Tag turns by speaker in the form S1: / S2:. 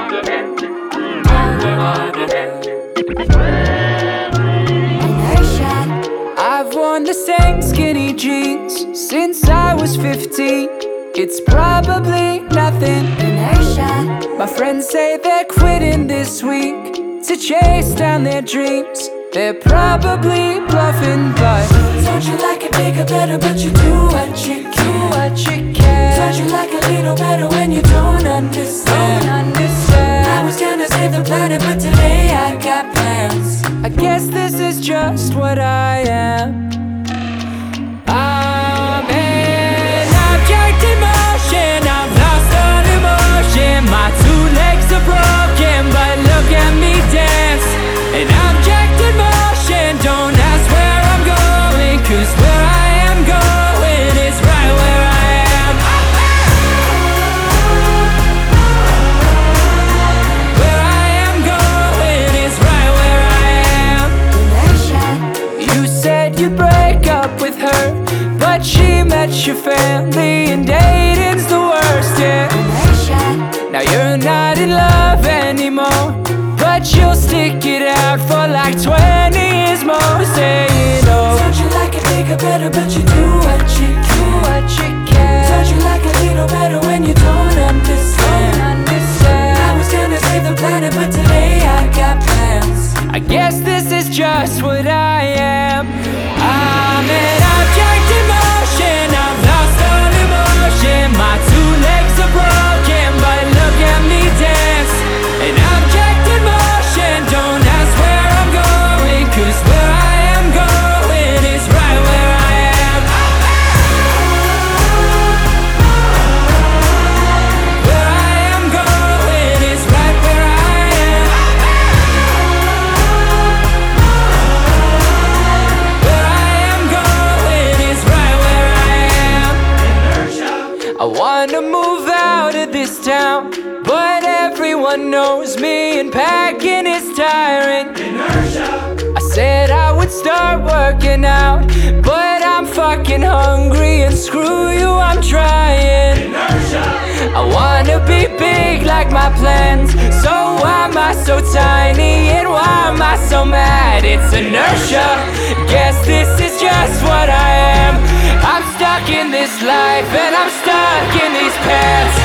S1: I've worn the same skinny jeans since I was 15. It's probably nothing. Inertia. My friends say they're quitting this week to chase down their dreams. They're probably bluffing, but
S2: told you like it bigger, better, but you do what you can. Told you like a little better when you don't understand. I was gonna save the planet, but today I got plans.
S1: I guess this is just what I am. I'm an object in motion. I'm lost on emotion. My two legs are broken, but look at me dance. An object in motion. Don't ask where I'm going, 'cause where I am going is right where I am. Where I am going is right where I am. You said you'd break up with her, but she met your family, and dating's the worst, yeah. Now you're not in love anymore, but you'll stick it out for like 20 years more, saying, oh,
S2: told you like it bigger, better, but you do what you can. Told you like a little better when you don't understand. I was gonna save the planet, but today I got plans.
S1: I guess this is just what I am. I'm an object in motion. I'm lost on emotion. My two legs are broken, but look at me dance. An object in motion. Don't ask where I'm going, 'cause where I am going is right where I am. Where I am going is right where I am. Where I am going is right where I am. I wanna move out of this town, but everyone knows me, and packing is tiring. I said I would start working out, but I'm fucking hungry, and screw you, I'm trying. I wanna be big like my plans, so why am I so tiny, and why am I so mad? It's inertia. Guess this is just what I am. I'm stuck in this life, and I'm stuck in these pants.